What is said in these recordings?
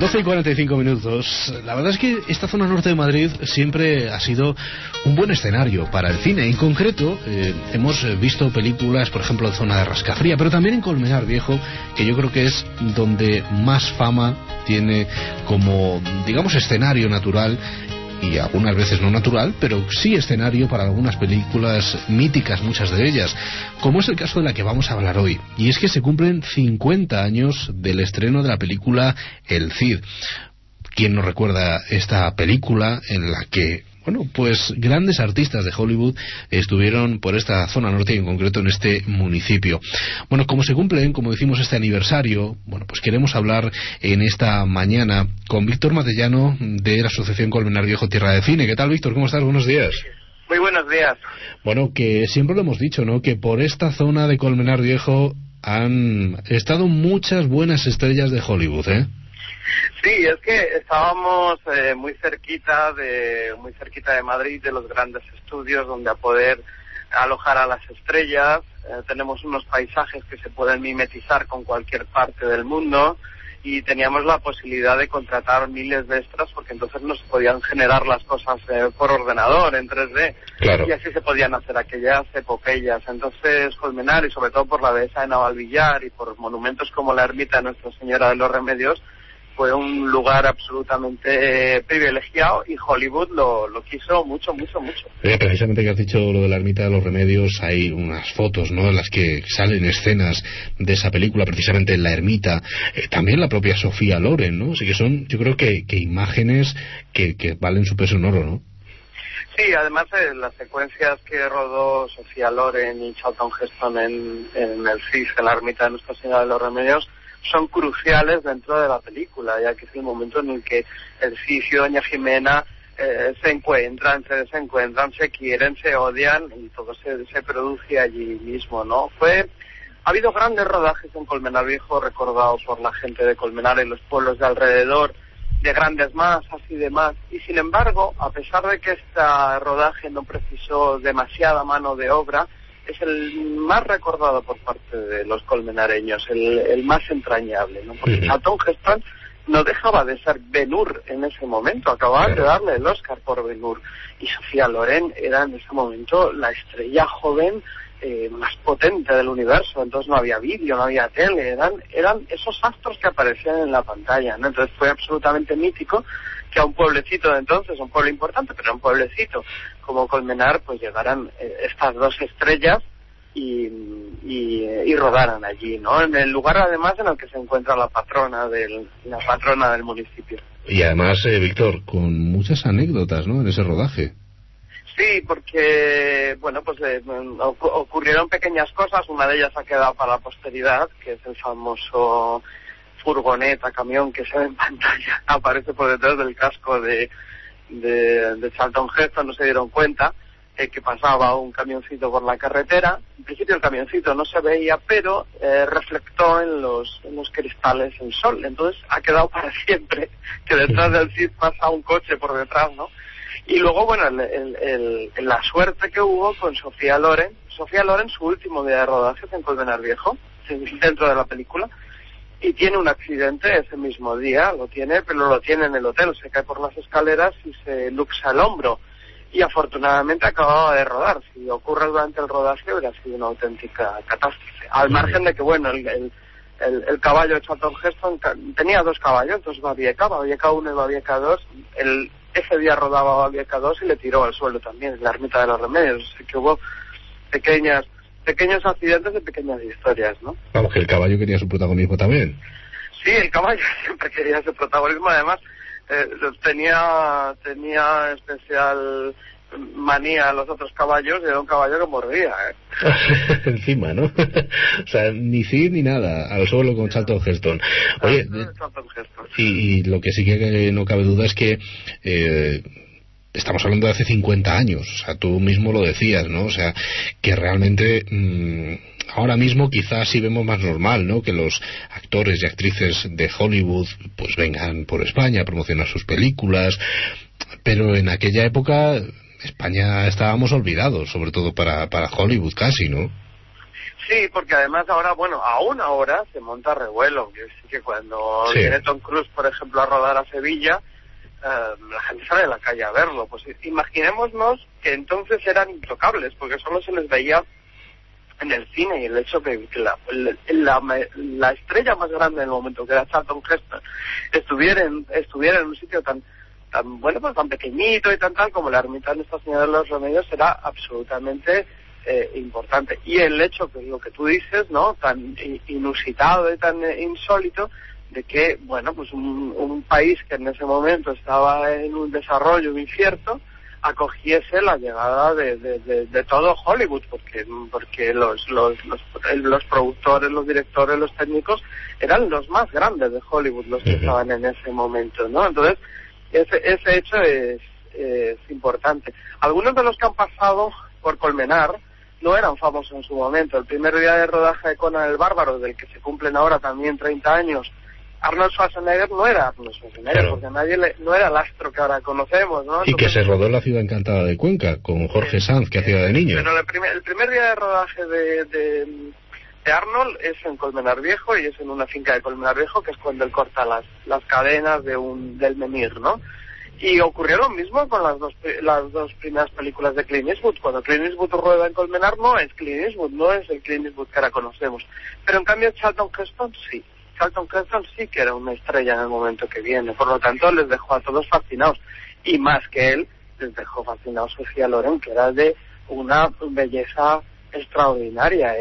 12:45. La verdad es que esta zona norte de Madrid siempre ha sido un buen escenario para el cine. En concreto, hemos visto películas, por ejemplo, en zona de Rascafría, pero también en Colmenar Viejo, que yo creo que es donde más fama tiene como, digamos, escenario natural, y algunas veces no natural, pero sí escenario para algunas películas míticas, muchas de ellas, como es el caso de la que vamos a hablar hoy. Y es que se cumplen 50 años del estreno de la película El Cid. ¿Quién no recuerda esta película en la que, bueno, pues grandes artistas de Hollywood estuvieron por esta zona norte y en concreto en este municipio? Bueno, como se cumplen, como decimos, este aniversario, bueno, pues queremos hablar en esta mañana con Víctor Matellano de la Asociación Colmenar Viejo Tierra de Cine. ¿Qué tal, Víctor? ¿Cómo estás? Buenos días. Muy buenos días. Bueno, que siempre lo hemos dicho, ¿no?, que por esta zona de Colmenar Viejo han estado muchas buenas estrellas de Hollywood, ¿eh? Sí, es que estábamos muy cerquita de Madrid, de los grandes estudios donde a poder alojar a las estrellas. Tenemos unos paisajes que se pueden mimetizar con cualquier parte del mundo y teníamos la posibilidad de contratar miles de extras porque entonces no se podían generar las cosas por ordenador en 3D. Claro. Y así se podían hacer aquellas epopeyas. Entonces Colmenar, y sobre todo por la dehesa de Navalvillar y por monumentos como la ermita de Nuestra Señora de los Remedios, fue un lugar absolutamente privilegiado y Hollywood lo quiso mucho. Precisamente que has dicho lo de la ermita de los Remedios, hay unas fotos, ¿no?, en las que salen escenas de esa película, precisamente en la ermita. También la propia Sofía Loren, ¿no? Así que son, yo creo que imágenes que valen su peso en oro, ¿no? Sí, además las secuencias que rodó Sofía Loren y Charlton Heston en el CIS, en la ermita de Nuestra Señora de los Remedios, son cruciales dentro de la película, ya que es el momento en el que el Cid y Doña Jimena se encuentran, se desencuentran, se quieren, se odian y todo se produce allí mismo, ¿no? Ha habido grandes rodajes en Colmenar Viejo, recordados por la gente de Colmenar y los pueblos de alrededor, de grandes masas y demás, y sin embargo, a pesar de que este rodaje no precisó demasiada mano de obra, es el más recordado por parte de los colmenareños, el más entrañable, ¿no? Porque Charlton Heston no dejaba de ser Ben-Hur en ese momento, acababan de darle el Oscar por Ben-Hur, y Sofía Loren era en ese momento la estrella joven más potente del universo. Entonces no había vídeo, no había tele, eran esos astros que aparecían en la pantalla, ¿no? Entonces fue absolutamente mítico que a un pueblecito de entonces, un pueblo importante, pero un pueblecito como Colmenar, pues llegaran estas dos estrellas y rodaran allí, ¿no? En el lugar además en el que se encuentra la patrona del municipio. Y además, Víctor, con muchas anécdotas, ¿no?, en ese rodaje. Sí, porque, bueno, pues ocurrieron pequeñas cosas. Una de ellas ha quedado para la posteridad, que es el famoso furgoneta, camión que se ve en pantalla, aparece por detrás del casco de Charlton Heston. No se dieron cuenta que pasaba un camioncito por la carretera. En principio el camioncito no se veía, pero reflectó en los cristales el sol. Entonces ha quedado para siempre que detrás del Cid pasa un coche por detrás, ¿no? Y luego, bueno, la suerte que hubo con Sofía Loren, su último día de rodaje en Colmenar Viejo, dentro de la película, y tiene un accidente ese mismo día, pero lo tiene en el hotel, se cae por las escaleras y se luxa el hombro, y afortunadamente acababa de rodar. Si ocurre durante el rodaje hubiera sido una auténtica catástrofe, al margen de que, bueno, el caballo de Charlton Heston tenía dos caballos, entonces Babieca 1 y Babieca 2, ese día rodaba Babieca 2 y le tiró al suelo también, en la ermita de los Remedios. Así que hubo pequeños accidentes y pequeñas historias, ¿no? Vamos, que el caballo quería su protagonismo también. Sí, el caballo siempre quería su protagonismo. Además, tenía especial manía a los otros caballos, y era un caballo que mordía, Encima, ¿no? O sea, ni Cid ni nada, al suelo con Charlton Heston. Oye, y lo que sí que no cabe duda es que estamos hablando de hace 50 años, o sea, tú mismo lo decías, ¿no? O sea, que realmente ahora mismo quizás sí vemos más normal, ¿no?, que los actores y actrices de Hollywood pues vengan por España a promocionar sus películas, pero en aquella época España estábamos olvidados, sobre todo para Hollywood casi, ¿no? Sí, porque además aún ahora se monta revuelo. Yo sí que cuando viene Tom Cruise, por ejemplo, a rodar a Sevilla, la gente sale a la calle a verlo. Pues imaginémonos que entonces eran intocables, porque solo se les veía en el cine, y el hecho que la estrella más grande en el momento, que era Charlton Heston, estuviera en un sitio tan tan pequeñito y tan tal como la ermita de Nuestra Señora de los Remedios, era absolutamente importante. Y el hecho, que es lo que tú dices, ¿no?, tan inusitado y tan insólito, de que, un país que en ese momento estaba en un desarrollo incierto, acogiese la llegada de todo Hollywood, porque los productores, los directores, los técnicos eran los más grandes de Hollywood, los que estaban en ese momento, ¿no? Entonces, ese hecho es importante. Algunos de los que han pasado por Colmenar no eran famosos en su momento. El primer día de rodaje de Conan el Bárbaro, del que se cumplen ahora también 30 años, Arnold Schwarzenegger no era Arnold Schwarzenegger, claro, porque no era el astro que ahora conocemos, ¿no? Entonces, y que se rodó en la ciudad encantada de Cuenca, con Jorge Sanz, que hacía de niño. Pero el primer día de rodaje de Arnold es en Colmenar Viejo, y es en una finca de Colmenar Viejo, que es cuando él corta las cadenas del menhir, ¿no? Y ocurrió lo mismo con las dos primeras películas de Clint Eastwood. Cuando Clint Eastwood rueda en Colmenar, no es Clint Eastwood, no es el Clint Eastwood que ahora conocemos. Pero en cambio Charlton Heston sí. Charlton Heston sí que era una estrella en el momento que viene, por lo tanto les dejó a todos fascinados, y más que él les dejó fascinados Sofía Loren, que era de una belleza extraordinaria.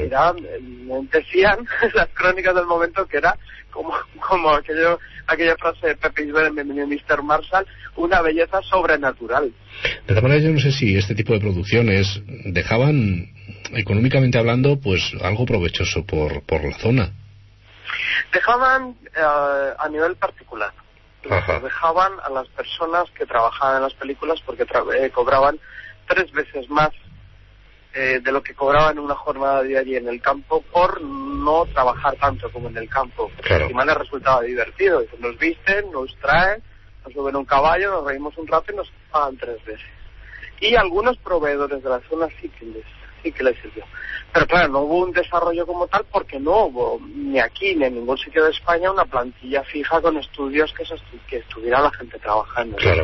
Decían las crónicas del momento que era como aquella frase de Pepe Isbert en Bienvenido Mr. Marshall, una belleza sobrenatural. De todas maneras, yo no sé si este tipo de producciones dejaban, económicamente hablando, pues algo provechoso por la zona. Dejaban a nivel particular. Dejaban a las personas que trabajaban en las películas, porque cobraban 3 veces más de lo que cobraban en una jornada diaria en el campo, por no trabajar tanto como en el campo. Claro. Encima les resultaba divertido. Nos visten, nos traen, nos suben un caballo, nos reímos un rato y nos pagan 3 veces. Y algunos proveedores de la zona sí que les sirvió. Pero claro, no hubo un desarrollo como tal, porque no hubo ni aquí ni en ningún sitio de España una plantilla fija con estudios que estuviera la gente trabajando. Claro.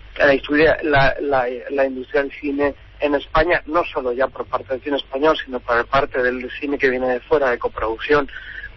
La industria del cine en España, no solo ya por parte del cine español, sino por parte del cine que viene de fuera, de coproducción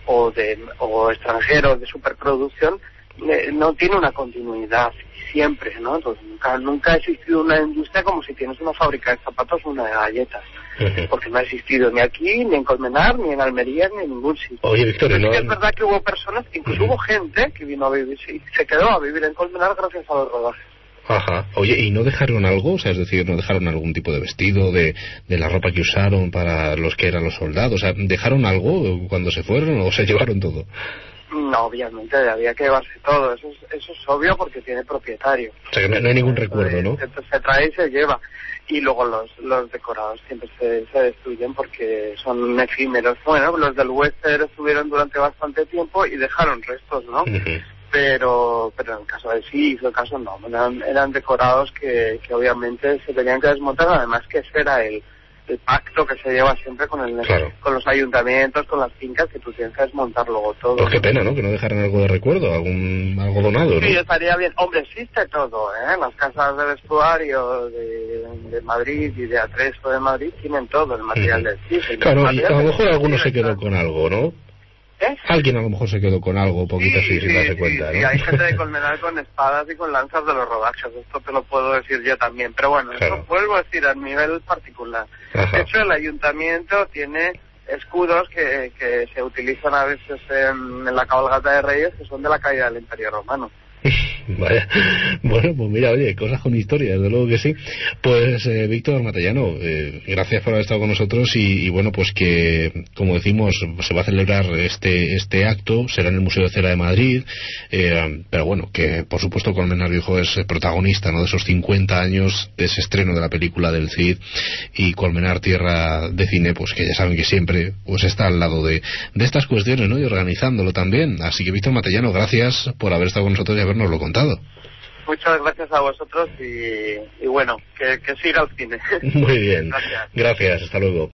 o extranjero, de superproducción, no tiene una continuidad siempre, ¿no? Entonces, nunca ha existido una industria como si tienes una fábrica de zapatos o una de galletas, porque no ha existido ni aquí, ni en Colmenar, ni en Almería, ni en ningún sitio. Oye, Víctor, ¿no? Es verdad que hubo personas, incluso hubo gente que vino a vivir, se quedó a vivir en Colmenar gracias a los rodajes. Ajá. Oye, ¿y no dejaron algo? O sea, es decir, ¿no dejaron algún tipo de vestido, de la ropa que usaron para los que eran los soldados? O sea, ¿dejaron algo cuando se fueron o se llevaron todo? No, obviamente, había que llevarse todo. Eso es obvio, porque tiene propietario. O sea, que no hay ningún recuerdo, ¿no? Se trae y se lleva. Y luego los decorados siempre se destruyen porque son efímeros. Bueno, los del western estuvieron durante bastante tiempo y dejaron restos, ¿no? Pero en el caso de sí, en el caso no, eran decorados que obviamente se tenían que desmontar. Además que ese era el pacto que se lleva siempre con con los ayuntamientos, con las fincas, que tú tienes que desmontar luego todo. Pues qué pena, ¿no? Que no dejaran algo de recuerdo, algo donado, ¿no? Sí, estaría bien. Hombre, existe todo, ¿eh? Las casas de vestuario de Madrid y de Atreso de Madrid tienen todo el material del cine. Claro, y a lo mejor alguno se quedó con algo, ¿no? Alguien a lo mejor se quedó con algo, poquito así, sin darse cuenta, ¿no? Sí, hay gente de Colmenar con espadas y con lanzas de los rodajes, esto te lo puedo decir yo también, pero bueno, claro, eso vuelvo a decir a nivel particular. De hecho, el ayuntamiento tiene escudos que se utilizan a veces en la cabalgata de Reyes, que son de la caída del Imperio Romano. Vaya. Bueno, pues mira, oye, cosas con historia, desde luego que sí. Pues Víctor Matellano, gracias por haber estado con nosotros y bueno, pues que, como decimos, se va a celebrar este acto, será en el Museo de Cera de Madrid, pero bueno, que por supuesto Colmenar Viejo es protagonista, ¿no?, de esos 50 años de ese estreno de la película del Cid, y Colmenar, tierra de cine, pues que ya saben que siempre pues está al lado de estas cuestiones, ¿no?, y organizándolo también. Así que Víctor Matellano, gracias por haber estado con nosotros y habernoslo contado. Muchas gracias a vosotros y bueno, que siga el cine. Muy bien. Gracias, hasta luego.